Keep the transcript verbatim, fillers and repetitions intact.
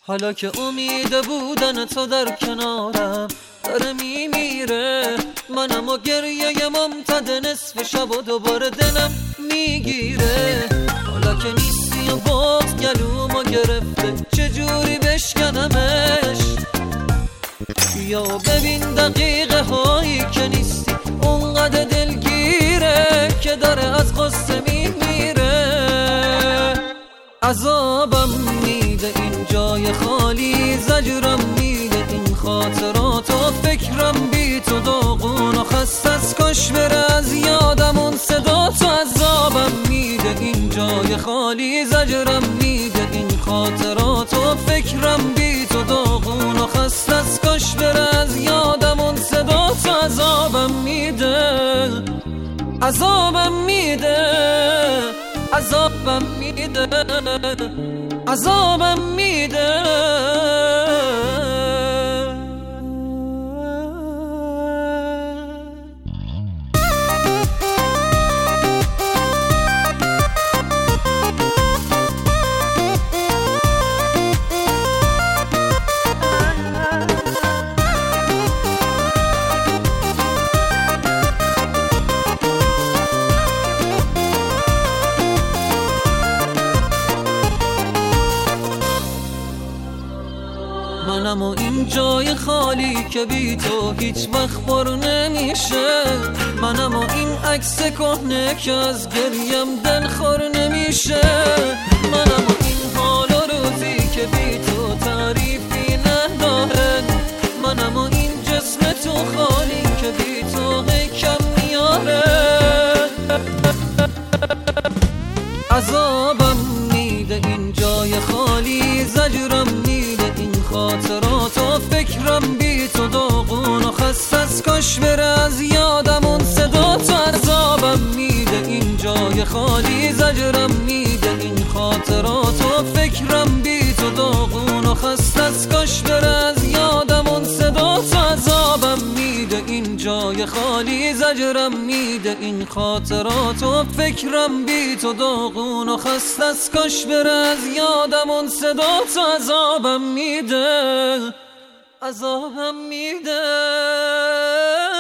حالا که امید بودن تو در کنارم داره میمیره، منم و گریه ممتد نصف شب و دوباره دلم میگیره. حالا که نیستی و باز گلومو گرفته چجوری بشکنمش؟ بیا ببین دقیقه هایی که نیستی اونقدر دلگیره که داره از غصه میمیره. عذابم میده این جای خالی، زجرم میده این خاطرات و فکرم بی تو داغون و خسته از کاش بره از یادم اون صدا تو. عذابم میده این جای خالی، زجرم میده این خاطرات و فکرم بی تو داغون و خسته از کاش بره از یادم اون صدا تو. عذابم میده، عذابم میده، عذابم میده، عذابم میده. منم و این جای خالی که بی تو هیچ وقت پر نمیشه، منم و این عکس کهنه که از گریم دلخور نمیشه، منم و این حال و روزی که بی تو تعریفی نداره، منم و این جسم تو خالی که بی تو کم میاره. عذابم میده این جای خالی، زجرم میده این خاطرات و فکرم بی تو داغون و خسته از کاش بره از یادم اون صدا تو. عذابم میده این جای خالی، زجرم میده این خاطرات و فکرم بی تو داغون و خسته از کاش بره از یادم اون صدا تو. عذابم میده این جای خالی، زجرم میده این خاطرات و فکرم بی تو داغون و خسته از کاش بره از یادم اون صدا تو. عذابم میده، عذابم میده.